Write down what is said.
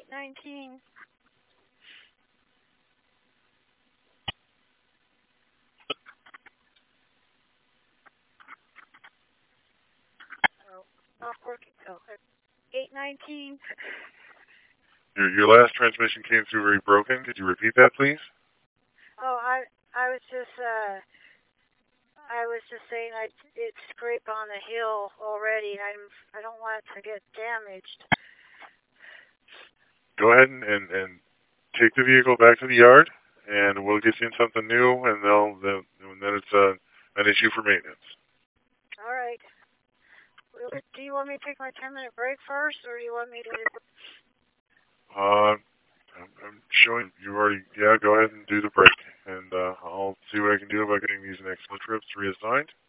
819. Oh, off working. Oh, 819. Your last transmission came through very broken. Could you repeat that, please? Oh, I was just saying it scraped on the hill already. I don't want it to get damaged. Go ahead and take the vehicle back to the yard, and we'll get you in something new, and then it's an issue for maintenance. All right. Do you want me to take my 10-minute break first, or do you want me to? I'm showing you already. Yeah, go ahead and do the break, and I'll see what I can do about getting these next trips reassigned.